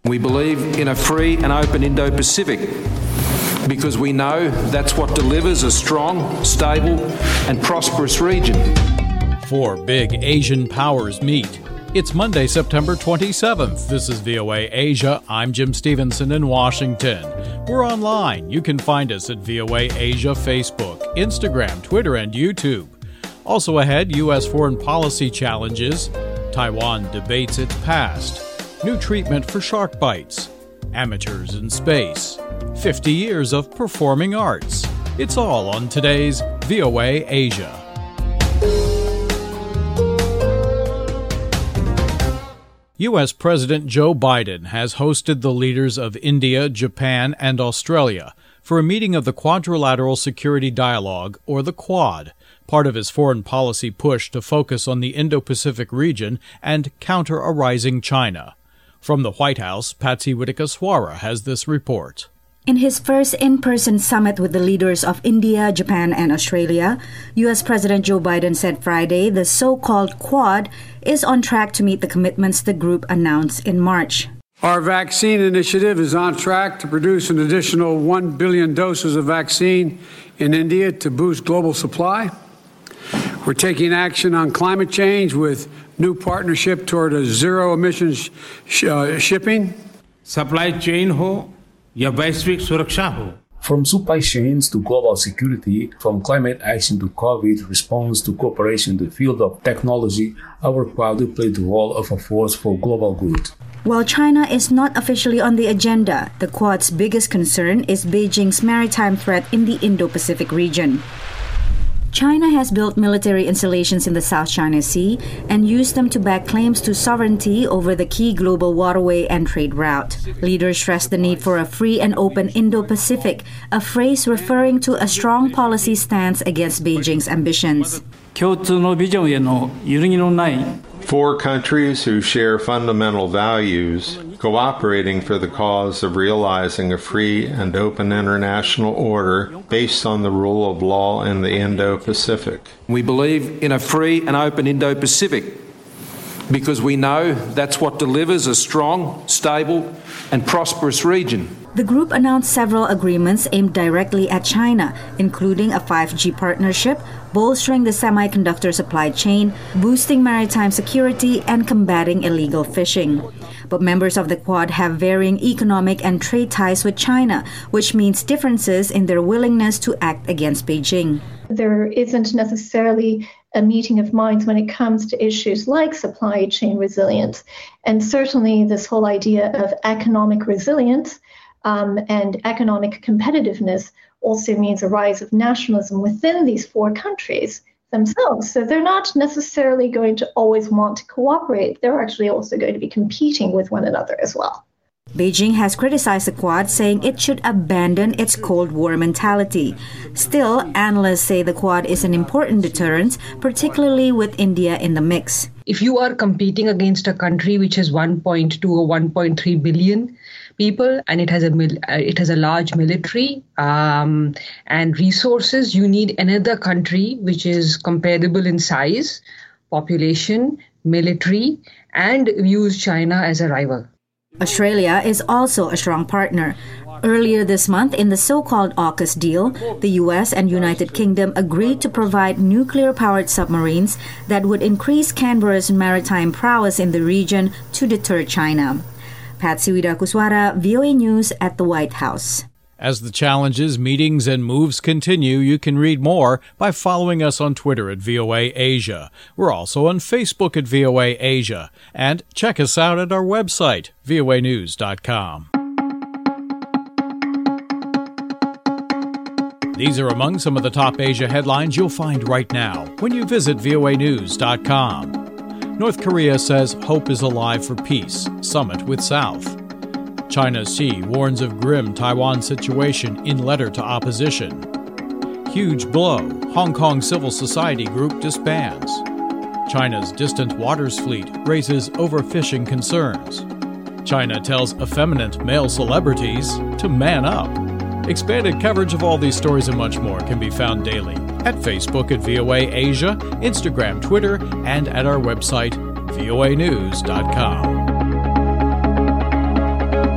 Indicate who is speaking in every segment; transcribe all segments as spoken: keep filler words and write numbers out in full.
Speaker 1: We believe in a free and open Indo-Pacific because we know that's what delivers a strong, stable and prosperous region.
Speaker 2: Four big Asian powers meet. It's Monday, September twenty-seventh. This is V O A Asia. I'm Jim Stevenson in Washington. We're online. You can find us at V O A Asia Facebook, Instagram, Twitter, and YouTube. Also ahead, U S foreign policy challenges. Taiwan debates its past. New treatment for shark bites. Amateurs in space. fifty years of performing arts. It's all on today's V O A Asia. U S President Joe Biden has hosted the leaders of India, Japan, and Australia for a meeting of the Quadrilateral Security Dialogue, or the Quad, part of his foreign policy push to focus on the Indo-Pacific region and counter a rising China. From the White House, Patsy Widakuswara has this report.
Speaker 3: In his first in-person summit with the leaders of India, Japan, and Australia, U S President Joe Biden said Friday the so-called Quad is on track to meet the commitments the group announced in March.
Speaker 4: Our vaccine initiative is on track to produce an additional one billion doses of vaccine in India to boost global supply. We're taking action on climate change with new partnership toward a zero emissions sh- uh, shipping.
Speaker 5: Supply chain ho ya vaishvik suraksha ho.
Speaker 6: From supply chains to global security, from climate action to COVID response to cooperation in the field of technology, our Quad will play the role of a force for global good.
Speaker 3: While China is not officially on the agenda, the Quad's biggest concern is Beijing's maritime threat in the Indo-Pacific region. China has built military installations in the South China Sea and used them to back claims to sovereignty over the key global waterway and trade route. Leaders stressed the need for a free and open Indo-Pacific, a phrase referring to a strong policy stance against Beijing's ambitions.
Speaker 7: Four countries who share fundamental values, cooperating for the cause of realizing a free and open international order based on the rule of law in the Indo-Pacific.
Speaker 1: We believe in a free and open Indo-Pacific because we know that's what delivers a strong, stable and prosperous region.
Speaker 3: The group announced several agreements aimed directly at China, including a five G partnership, bolstering the semiconductor supply chain, boosting maritime security, and combating illegal fishing. But members of the Quad have varying economic and trade ties with China, which means differences in their willingness to act against Beijing.
Speaker 8: There isn't necessarily a meeting of minds when it comes to issues like supply chain resilience. And certainly this whole idea of economic resilience um, and economic competitiveness also means a rise of nationalism within these four countries themselves. So they're not necessarily going to always want to cooperate. They're actually also going to be competing with one another as well.
Speaker 3: Beijing has criticized the Quad, saying it should abandon its Cold War mentality. Still, analysts say the Quad is an important deterrent, particularly with India in the mix.
Speaker 9: If you are competing against a country which has one point two or one point three billion people and it has a mil- it has a large military um, and resources, you need another country which is comparable in size, population, military, and use China as a rival.
Speaker 3: Australia is also a strong partner. Earlier this month, in the so-called AUKUS deal, the U S and United Kingdom agreed to provide nuclear-powered submarines that would increase Canberra's maritime prowess in the region to deter China. Patsy Widakuswara, V O A News at the White House.
Speaker 2: As the challenges, meetings, and moves continue, you can read more by following us on Twitter at V O A Asia. We're also on Facebook at V O A Asia. And check us out at our website, V O A news dot com. These are among some of the top Asia headlines you'll find right now when you visit V O A news dot com. North Korea says hope is alive for peace. Summit with South. China's Xi warns of grim Taiwan situation in letter to opposition. Huge blow. Hong Kong civil society group disbands. China's distant waters fleet raises overfishing concerns. China tells effeminate male celebrities to man up. Expanded coverage of all these stories and much more can be found daily at Facebook at V O A Asia, Instagram, Twitter, and at our website, V O A news dot com.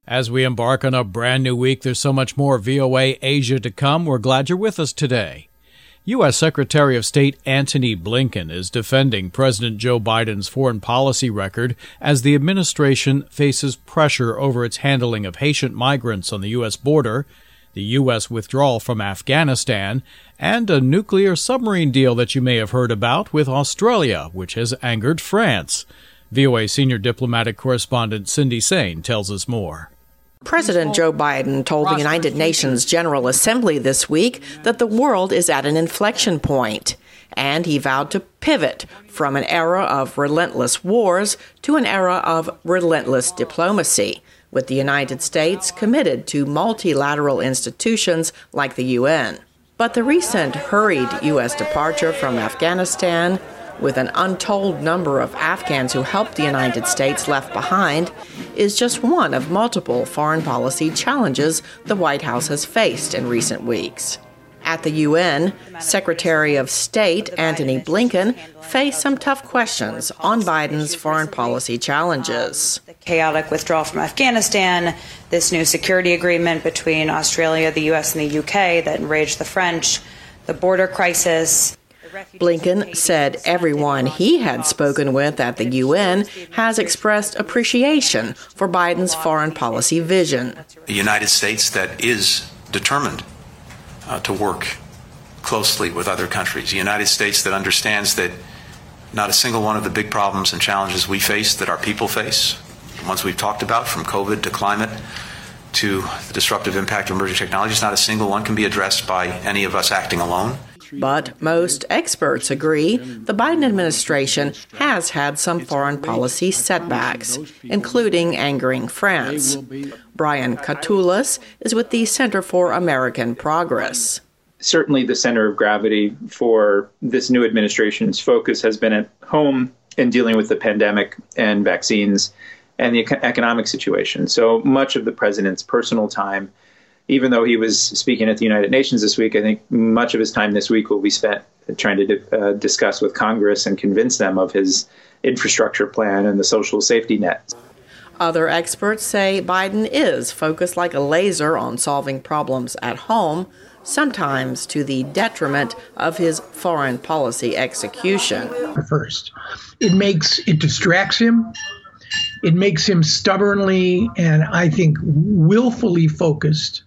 Speaker 2: As we embark on a brand new week, there's so much more V O A Asia to come. We're glad you're with us today. U S. Secretary of State Antony Blinken is defending President Joe Biden's foreign policy record as the administration faces pressure over its handling of Haitian migrants on the U S border, the U S withdrawal from Afghanistan, and a nuclear submarine deal that you may have heard about with Australia, which has angered France. V O A senior diplomatic correspondent Cindy Sain tells us more.
Speaker 10: President Joe Biden told the United Nations General Assembly this week that the world is at an inflection point, and he vowed to pivot from an era of relentless wars to an era of relentless diplomacy, with the United States committed to multilateral institutions like the U N. But the recent hurried U S departure from Afghanistan, with an untold number of Afghans who helped the United States left behind, is just one of multiple foreign policy challenges the White House has faced in recent weeks. At the U N, Secretary of State Antony Blinken faced some tough questions on Biden's foreign policy challenges.
Speaker 11: The chaotic withdrawal from Afghanistan, this new security agreement between Australia, the U S, and the U K that enraged the French, the border crisis.
Speaker 10: Blinken said everyone he had spoken with at the U N has expressed appreciation for Biden's foreign policy vision.
Speaker 12: A United States that is determined uh, to work closely with other countries. A United States that understands that not a single one of the big problems and challenges we face, that our people face, the ones we've talked about, from COVID to climate to the disruptive impact of emerging technologies, not a single one can be addressed by any of us acting alone.
Speaker 10: But most experts agree the Biden administration has had some foreign policy setbacks, including angering France. Brian Katulis is with the Center for American Progress.
Speaker 13: Certainly the center of gravity for this new administration's focus has been at home in dealing with the pandemic and vaccines and the economic situation. So much of the president's personal time, even though he was speaking at the United Nations this week, I think much of his time this week will be spent trying to uh, discuss with Congress and convince them of his infrastructure plan and the social safety net.
Speaker 10: Other experts say Biden is focused like a laser on solving problems at home, sometimes to the detriment of his foreign policy execution.
Speaker 14: First, it makes it distracts him. It makes him stubbornly and I think willfully focused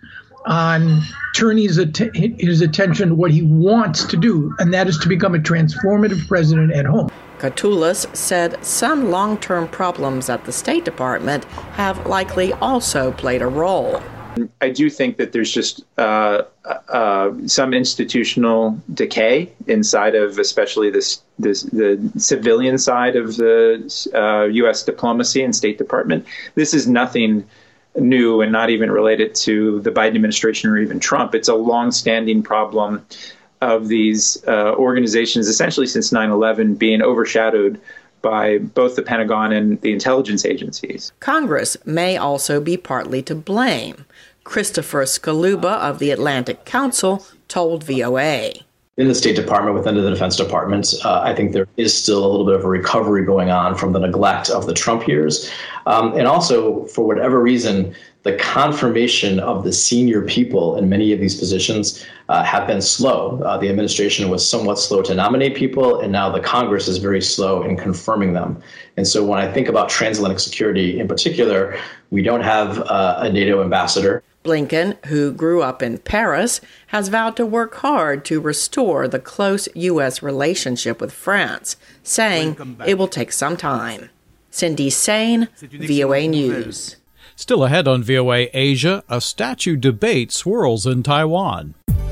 Speaker 14: on turning his, att- his attention to what he wants to do, and that is to become a transformative president at home.
Speaker 10: Katulis said some long-term problems at the State Department have likely also played a role.
Speaker 13: I do think that there's just uh, uh, some institutional decay inside of especially this, this the civilian side of the uh, U S diplomacy and State Department. This is nothing new and not even related to the Biden administration or even Trump. It's a long-standing problem of these uh, organizations, essentially since nine eleven, being overshadowed by both the Pentagon and the intelligence agencies.
Speaker 10: Congress may also be partly to blame. Christopher Skaluba of the Atlantic Council told V O A.
Speaker 15: In the State Department, within the Defense Department, uh, I think there is still a little bit of a recovery going on from the neglect of the Trump years. Um, and also, for whatever reason, the confirmation of the senior people in many of these positions uh, have been slow. Uh, the administration was somewhat slow to nominate people, and now the Congress is very slow in confirming them. And so when I think about transatlantic security in particular, we don't have uh, a NATO ambassador.
Speaker 10: Blinken, who grew up in Paris, has vowed to work hard to restore the close U S relationship with France, saying it will take some time. Cindy Sain, V O A News.
Speaker 2: Still ahead on V O A Asia, a statue debate swirls in Taiwan.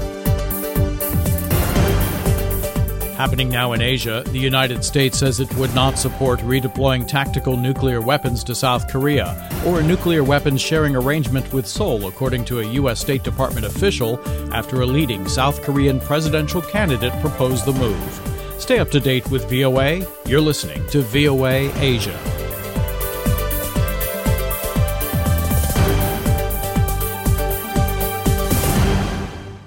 Speaker 2: Happening now in Asia, the United States says it would not support redeploying tactical nuclear weapons to South Korea or a nuclear weapons sharing arrangement with Seoul, according to a U S. State Department official, after a leading South Korean presidential candidate proposed the move. Stay up to date with V O A. You're listening to V O A Asia.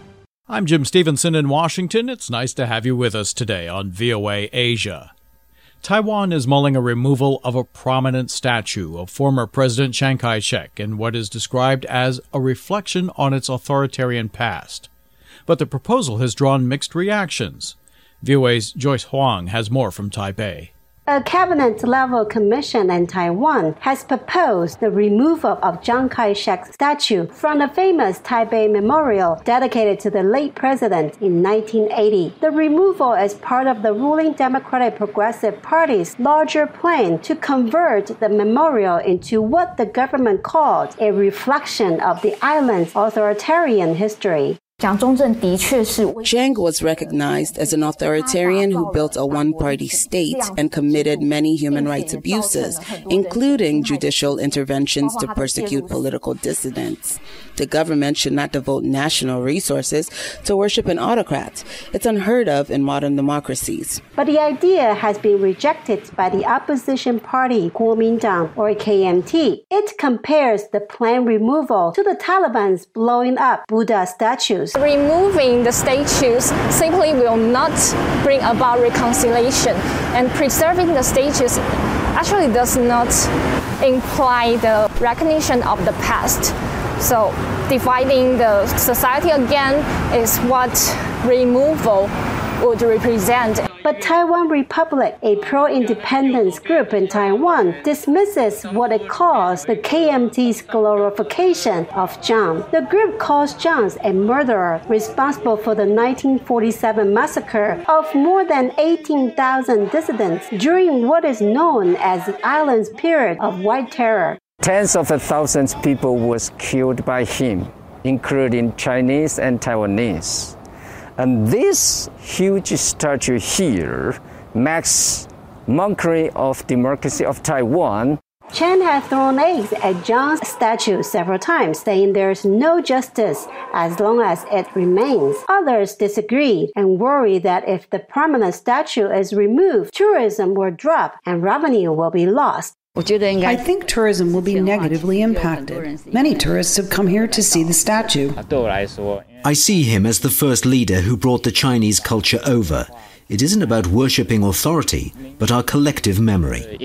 Speaker 2: I'm Jim Stevenson in Washington. It's nice to have you with us today on V O A Asia. Taiwan is mulling a removal of a prominent statue of former President Chiang Kai-shek in what is described as a reflection on its authoritarian past. But the proposal has drawn mixed reactions. V O A's Joyce Huang has more from Taipei.
Speaker 16: A cabinet-level commission in Taiwan has proposed the removal of Chiang Kai-shek's statue from the famous Taipei Memorial dedicated to the late president in nineteen eighty. The removal is part of the ruling Democratic Progressive Party's larger plan to convert the memorial into what the government called a reflection of the island's authoritarian history.
Speaker 17: Chiang was recognized as an authoritarian who built a one-party state and committed many human rights abuses, including judicial interventions to persecute political dissidents. The government should not devote national resources to worship an autocrat. It's unheard of in modern democracies.
Speaker 16: But the idea has been rejected by the opposition party Kuomintang, or K M T. It compares the planned removal to the Taliban's blowing up Buddha statues.
Speaker 18: Removing the statues simply will not bring about reconciliation, and preserving the statues actually does not imply the recognition of the past. So dividing the society again is what removal would represent.
Speaker 16: But Taiwan Republic, a pro-independence group in Taiwan, dismisses what it calls the K M T's glorification of Chiang. The group calls Chiang a murderer responsible for the nineteen forty-seven massacre of more than eighteen thousand dissidents during what is known as the island's period of white terror.
Speaker 19: Tens of thousands of people was killed by him, including Chinese and Taiwanese. And this huge statue here makes mockery of democracy of Taiwan.
Speaker 16: Chen has thrown eggs at Chiang's statue several times, saying there's no justice as long as it remains. Others disagree and worry that if the prominent statue is removed, tourism will drop and revenue will be lost.
Speaker 20: I think tourism will be negatively impacted. Many tourists have come here to see the statue.
Speaker 21: I see him as the first leader who brought the Chinese culture over. It isn't about worshipping authority, but our collective memory.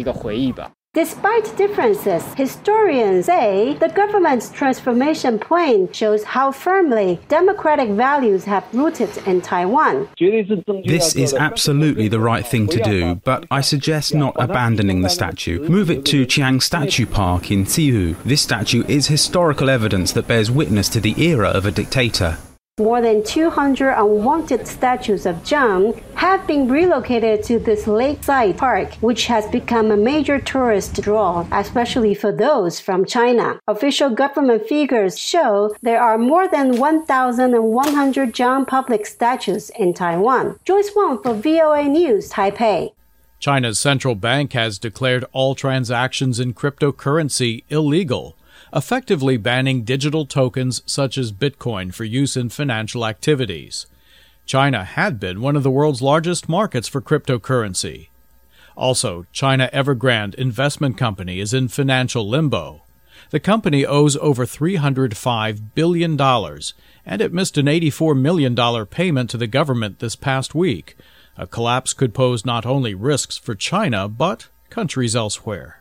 Speaker 16: Despite differences, historians say the government's transformation plan shows how firmly democratic values have rooted in Taiwan.
Speaker 22: This is absolutely the right thing to do, but I suggest not abandoning the statue. Move it to Chiang Statue Park in Tsiyu. This statue is historical evidence that bears witness to the era of a dictator.
Speaker 16: More than two hundred unwanted statues of Chiang have been relocated to this lakeside park, which has become a major tourist draw, especially for those from China. Official government figures show there are more than one thousand one hundred Chiang public statues in Taiwan. Joyce Wong for V O A News, Taipei.
Speaker 2: China's central bank has declared all transactions in cryptocurrency illegal, effectively banning digital tokens such as Bitcoin for use in financial activities. China had been one of the world's largest markets for cryptocurrency. Also, China Evergrande Investment Company is in financial limbo. The company owes over three hundred five billion dollars, and it missed an eighty-four million dollars payment to the government this past week. A collapse could pose not only risks for China, but countries elsewhere.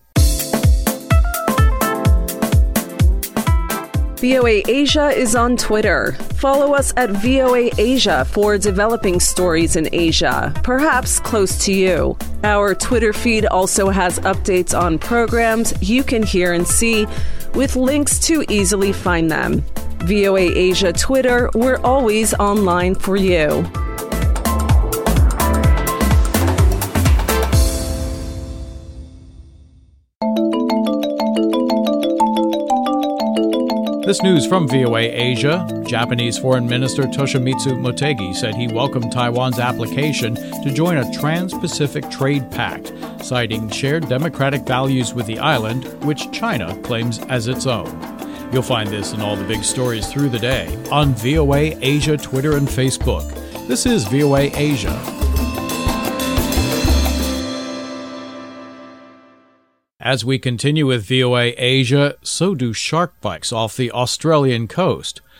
Speaker 23: V O A Asia is on Twitter. Follow us at V O A Asia for developing stories in Asia, perhaps close to you. Our Twitter feed also has updates on programs you can hear and see, with links to easily find them. V O A Asia Twitter, we're always online for you.
Speaker 2: This news from V O A Asia. Japanese Foreign Minister Toshimitsu Motegi said he welcomed Taiwan's application to join a Trans-Pacific Trade Pact, citing shared democratic values with the island, which China claims as its own. You'll find this and all the big stories through the day on V O A Asia Twitter and Facebook. This is V O A Asia. As we continue with V O A Asia, so do shark bites off the Australian coast.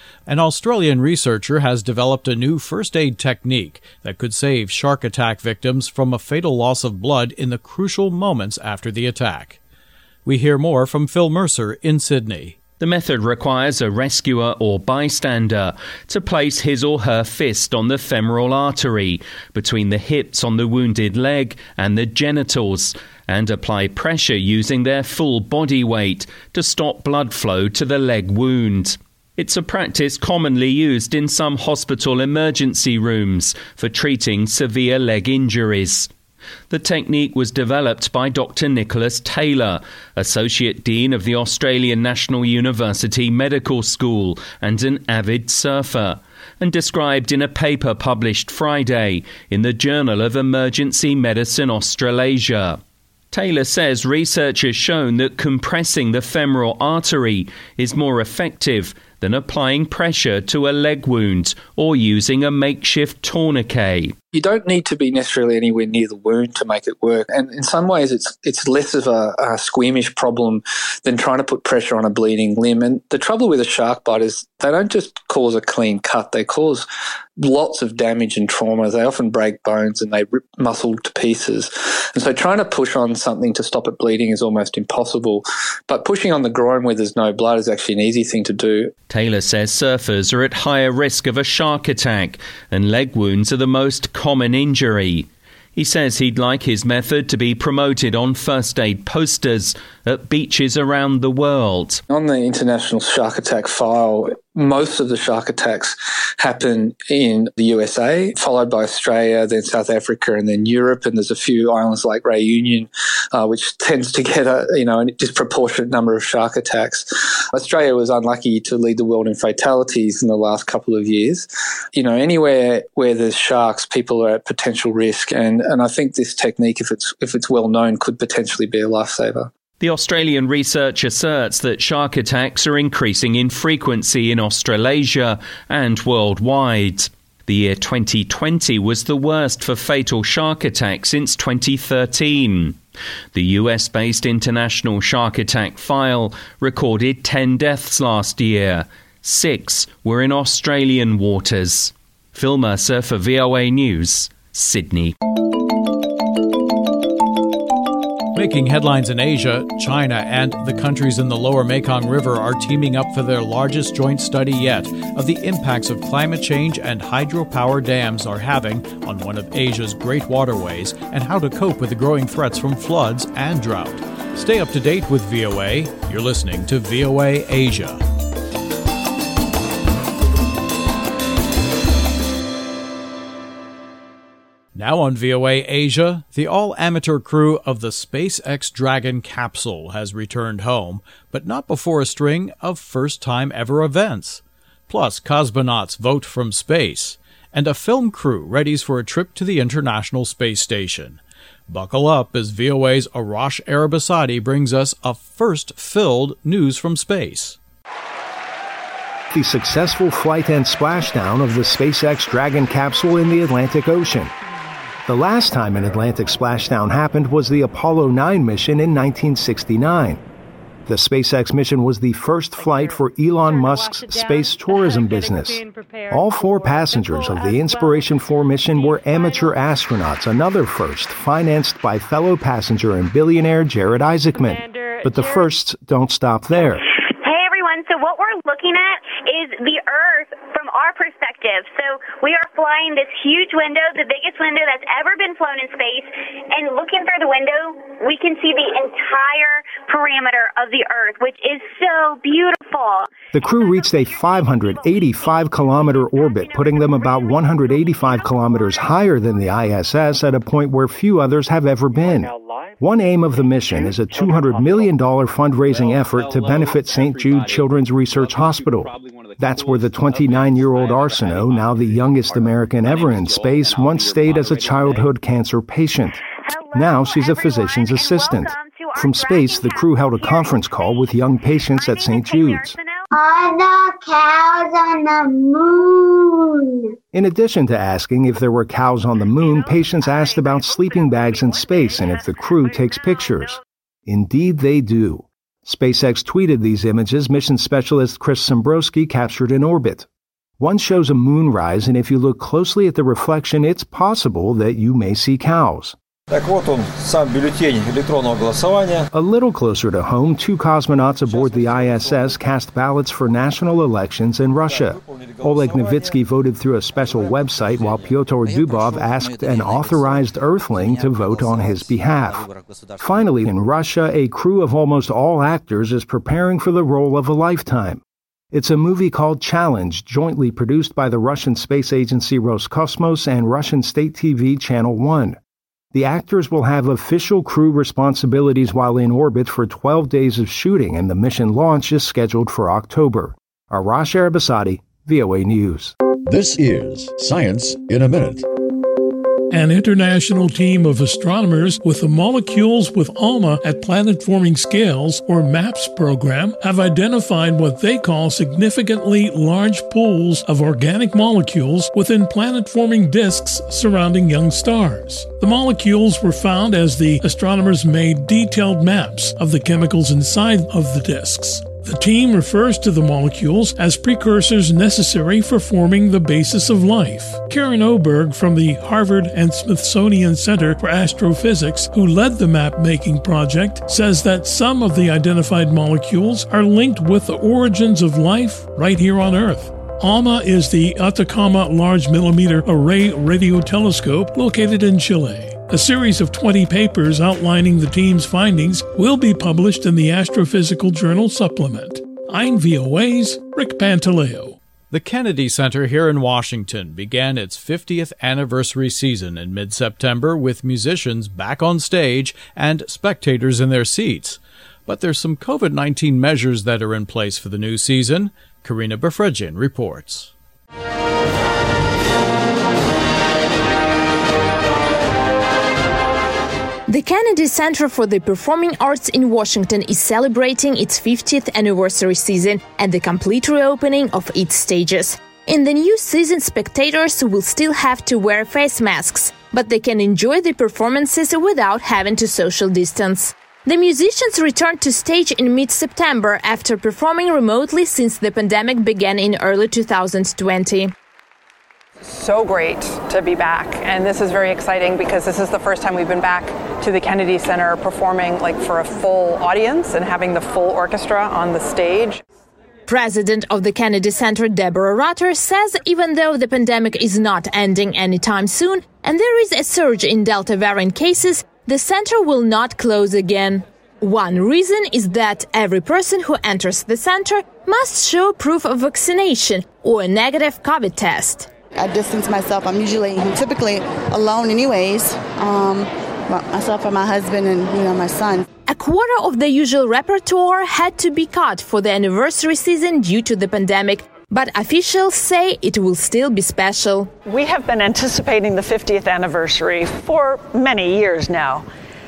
Speaker 2: An Australian researcher has developed a new first aid technique that could save shark attack victims from a fatal loss of blood in the crucial moments after the attack. We hear more from Phil Mercer in Sydney.
Speaker 4: The method requires a rescuer or bystander to place his or her fist on the femoral artery between the hips on the wounded leg and the genitals and apply pressure using their full body weight to stop blood flow to the leg wound. It's a practice commonly used in some hospital emergency rooms for treating severe leg injuries. The technique was developed by Doctor Nicholas Taylor, Associate Dean of the Australian National University Medical School and an avid surfer, and described in a paper published Friday in the Journal of Emergency Medicine Australasia. Taylor says research has shown that compressing the femoral artery is more effective than applying pressure to a leg wound or using a makeshift tourniquet.
Speaker 5: You don't need to be necessarily anywhere near the wound to make it work. And in some ways, it's it's less of a, a squeamish problem than trying to put pressure on a bleeding limb. And the trouble with a shark bite is they don't just cause a clean cut. They cause lots of damage and trauma. They often break bones and they rip muscle to pieces. And so trying to push on something to stop it bleeding is almost impossible. But pushing on the groin where there's no blood is actually an easy thing to do.
Speaker 4: Taylor says surfers are at higher risk of a shark attack, and leg wounds are the most common injury. He says he'd like his method to be promoted on first aid posters at beaches around the world.
Speaker 5: On the international shark attack file, most of the shark attacks happen in the U S A, followed by Australia, then South Africa, and then Europe. And there's a few islands like Reunion, uh, which tends to get a you know a disproportionate number of shark attacks. Australia was unlucky to lead the world in fatalities in the last couple of years. You know, anywhere where there's sharks, people are at potential risk, and, and I think this technique, if it's if it's well known, could potentially be a lifesaver.
Speaker 4: The Australian research asserts that shark attacks are increasing in frequency in Australasia and worldwide. The year twenty twenty was the worst for fatal shark attacks since twenty thirteen. The U S-based International Shark Attack File recorded ten deaths last year. Six were in Australian waters. Phil Mercer for V O A News, Sydney.
Speaker 2: Making headlines in Asia, China and the countries in the lower Mekong River are teaming up for their largest joint study yet of the impacts of climate change and hydropower dams are having on one of Asia's great waterways and how to cope with the growing threats from floods and drought. Stay up to date with V O A. You're listening to V O A Asia. Now on V O A Asia, the all-amateur crew of the SpaceX Dragon capsule has returned home, but not before a string of first-time-ever events. Plus, cosmonauts vote from space, and a film crew readies for a trip to the International Space Station. Buckle up as V O A's Arash Arabasadi brings us a first-filled news from space.
Speaker 6: The successful flight and splashdown of the SpaceX Dragon capsule in the Atlantic Ocean. The last time an Atlantic splashdown happened was the Apollo nine mission in nineteen sixty-nine. The SpaceX mission was the first flight for Elon Musk's space tourism business. All four passengers of the Inspiration four mission were amateur astronauts, another first, financed by fellow passenger and billionaire Jared Isaacman. But the firsts don't stop there.
Speaker 24: Hey everyone, so what we're looking at is the Earth from our perspective. So we are flying this huge window, the biggest window that's ever been flown in space, and looking through the window, we can see the entire perimeter of the Earth, which is so beautiful.
Speaker 6: The crew reached a five hundred eighty-five kilometer orbit, putting them about one hundred eighty-five kilometers higher than the I S S at a point where few others have ever been. One aim of the mission is a two hundred million dollars fundraising effort to benefit Saint Jude Children's Research Hospital. That's where the twenty-nine-year-old Arsenault, now the youngest American ever in space, once stayed as a childhood cancer patient. Now she's a physician's assistant. From space, the crew held a conference call with young patients at Saint Jude's.
Speaker 25: Are the cows on the moon?
Speaker 6: In addition to asking if there were cows on the moon, patients asked about sleeping bags in space and if the crew takes pictures. Indeed they do. SpaceX tweeted these images mission specialist Chris Szymborski captured in orbit. One shows a moonrise, and if you look closely at the reflection, it's possible that you may see cows.
Speaker 1: Так вот он, сам бюллетень электронного голосования.
Speaker 6: A little closer to home, two cosmonauts aboard the I S S cast ballots for national elections in Russia. Oleg Novitsky voted through a special website while Pyotr Dubov asked an authorized Earthling to vote on his behalf. Finally, in Russia, a crew of almost all actors is preparing for the role of a lifetime. It's a movie called Challenge, jointly produced by the Russian space agency Roscosmos and Russian state T V Channel one. The actors will have official crew responsibilities while in orbit for twelve days of shooting, and the mission launch is scheduled for October. Arash Arabasadi, V O A News.
Speaker 3: This is Science in a Minute.
Speaker 7: An international team of astronomers with the Molecules with ALMA at Planet-Forming Scales, or MAPS program, have identified what they call significantly large pools of organic molecules within planet-forming disks surrounding young stars. The molecules were found as the astronomers made detailed maps of the chemicals inside of the disks. The team refers to the molecules as precursors necessary for forming the basis of life. Karen Oberg from the Harvard and Smithsonian Center for Astrophysics, who led the map-making project, says that some of the identified molecules are linked with the origins of life right here on Earth. ALMA is the Atacama Large Millimeter Array Radio Telescope located in Chile. A series of twenty papers outlining the team's findings will be published in the Astrophysical Journal Supplement. I'm V O A's Rick Pantaleo.
Speaker 2: The Kennedy Center here in Washington began its fiftieth anniversary season in mid-September with musicians back on stage and spectators in their seats. But there's some covid nineteen measures that are in place for the new season. Karina Befredjian reports.
Speaker 8: The Kennedy Center for the Performing Arts in Washington is celebrating its fiftieth anniversary season and the complete reopening of its stages. In the new season, spectators will still have to wear face masks, but they can enjoy the performances without having to social distance. The musicians returned to stage in mid-September after performing remotely since the pandemic began in early two thousand twenty.
Speaker 9: So great to be back, and this is very exciting because this is the first time we've been back to the Kennedy Center performing like for a full audience and having the full orchestra on the stage.
Speaker 8: President of the Kennedy Center, Deborah Rutter, says even though the pandemic is not ending anytime soon and there is a surge in Delta variant cases, the center will not close again. One reason is that every person who enters the center must show proof of vaccination or a negative COVID test.
Speaker 26: I distance myself. I'm usually, I'm typically alone anyways. Um, myself and my husband and, you know, my son.
Speaker 8: A quarter of the usual repertoire had to be cut for the anniversary season due to the pandemic, but officials say it will still be special.
Speaker 27: We have been anticipating the fiftieth anniversary for many years now.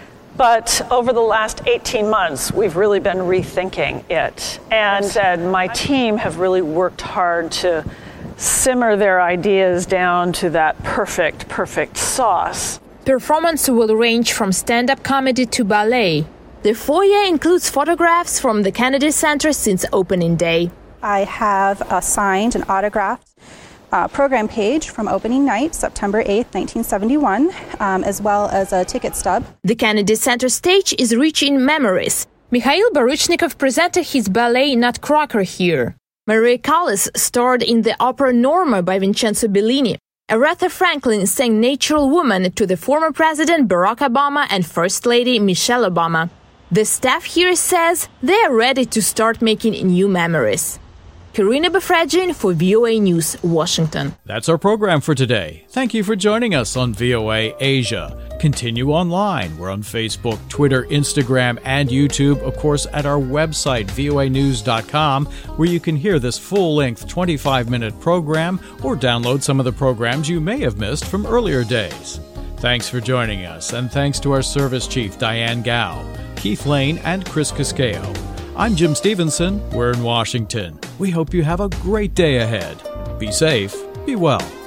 Speaker 27: But over the last eighteen months, we've really been rethinking it. And uh, my team have really worked hard to simmer their ideas down to that perfect, perfect sauce.
Speaker 8: Performance will range from stand-up comedy to ballet. The foyer includes photographs from the Kennedy Center since opening day.
Speaker 28: I have a signed and autographed uh, program page from opening night, September eighth, nineteen seventy-one, um, as well as a ticket stub.
Speaker 8: The Kennedy Center stage is rich in memories. Mikhail Baryshnikov presented his ballet Nutcracker here. Maria Callas starred in the opera Norma by Vincenzo Bellini. Aretha Franklin sang Natural Woman to the former President Barack Obama and First Lady Michelle Obama. The staff here says they are ready to start making new memories. Karina Befredjian for V O A News, Washington.
Speaker 2: That's our program for today. Thank you for joining us on V O A Asia. Continue online. We're on Facebook, Twitter, Instagram, and YouTube. Of course, at our website, V O A news dot com, where you can hear this full-length twenty-five minute program or download some of the programs you may have missed from earlier days. Thanks for joining us, and thanks to our service chief, Diane Gao, Keith Lane, and Chris Casqueo. I'm Jim Stevenson. We're in Washington. We hope you have a great day ahead. Be safe. Be well.